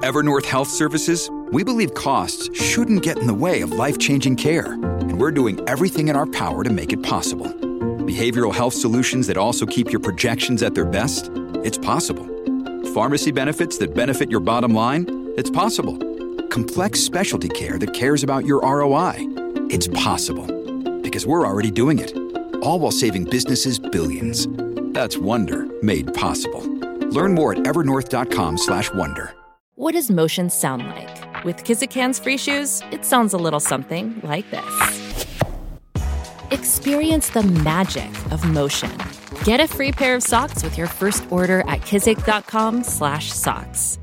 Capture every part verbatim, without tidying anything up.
Evernorth Health Services, we believe costs shouldn't get in the way of life-changing care, and we're doing everything in our power to make it possible. Behavioral health solutions that also keep your projections at their best? It's possible. Pharmacy benefits that benefit your bottom line? It's possible. Complex specialty care that cares about your R O I? It's possible. Because we're already doing it. All while saving businesses billions. That's Wonder made possible. Learn more at evernorth.com slash wonder. What does motion sound like? With Kizikans free shoes, it sounds a little something like this. Experience the magic of motion. Get a free pair of socks with your first order at kizik.com slash socks.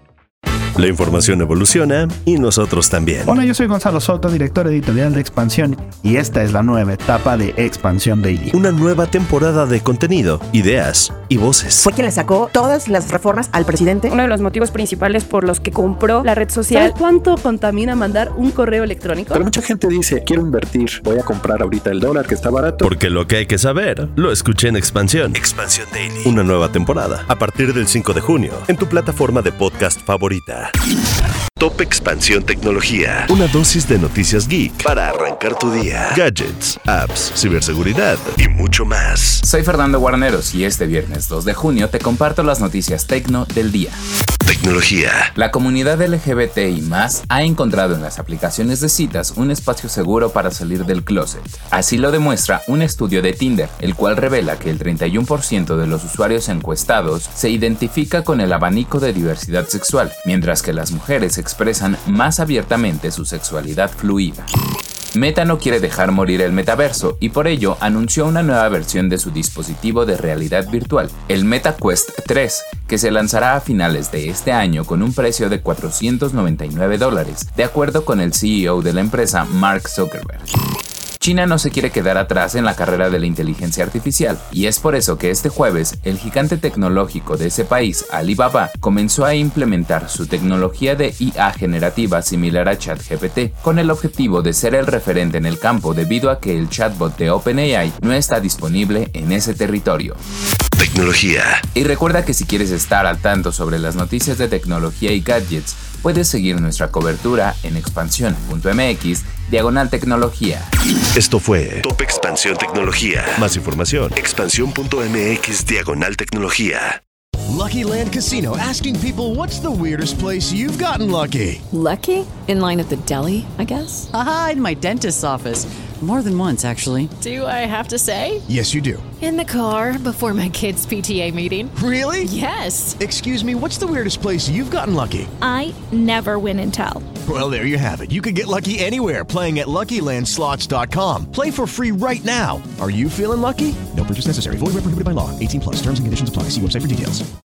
La información evoluciona y nosotros también. Hola, yo soy Gonzalo Soto, director editorial de Expansión, y esta es la nueva etapa de Expansión Daily. Una nueva temporada de contenido, ideas y voces. Fue quien le sacó todas las reformas al presidente. Uno de los motivos principales por los que compró la red social. ¿Sabes cuánto contamina mandar un correo electrónico? Pero mucha gente dice, quiero invertir, voy a comprar ahorita el dólar que está barato. Porque lo que hay que saber, lo escuché en Expansión. Expansión Daily. Una nueva temporada, a partir del cinco de junio, en tu plataforma de podcast favorita. Top Expansión Tecnología. Una dosis de noticias geek para arrancar tu día. Gadgets, apps, ciberseguridad y mucho más. Soy Fernando Guarneros y este viernes dos de junio te comparto las noticias tecno del día. Tecnología. La comunidad L G B T I más, ha encontrado en las aplicaciones de citas un espacio seguro para salir del closet. Así lo demuestra un estudio de Tinder, el cual revela que el treinta y uno por ciento de los usuarios encuestados se identifica con el abanico de diversidad sexual, mientras que las mujeres expresan más abiertamente su sexualidad fluida. Meta no quiere dejar morir el metaverso y por ello anunció una nueva versión de su dispositivo de realidad virtual, el Meta Quest tres, que se lanzará a finales de este año con un precio de cuatrocientos noventa y nueve dólares, de acuerdo con el C E O de la empresa, Mark Zuckerberg. China no se quiere quedar atrás en la carrera de la inteligencia artificial, y es por eso que este jueves el gigante tecnológico de ese país, Alibaba, comenzó a implementar su tecnología de I A generativa similar a ChatGPT, con el objetivo de ser el referente en el campo debido a que el chatbot de OpenAI no está disponible en ese territorio. Tecnología. Y recuerda que si quieres estar al tanto sobre las noticias de tecnología y gadgets, puedes seguir nuestra cobertura en expansión punto m x diagonal tecnología. Esto fue Top Expansión Tecnología. Más información, expansión punto m x diagonal tecnología. Lucky Land Casino, asking people, what's the weirdest place you've gotten lucky? Lucky? In line at the deli, I guess? Aha, in my dentist's office. More than once, actually. Do I have to say? Yes, you do. In the car before my kids' P T A meeting. Really? Yes. Excuse me, what's the weirdest place you've gotten lucky? I never win and tell. Well, there you have it. You can get lucky anywhere, playing at Lucky Land Slots dot com. Play for free right now. Are you feeling lucky? No purchase necessary. Void where prohibited by law. eighteen plus. Terms and conditions apply. See website for details.